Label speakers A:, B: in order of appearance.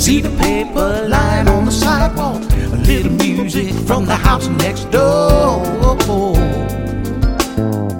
A: see the paper lying on the sidewalk, a little music from the house next door.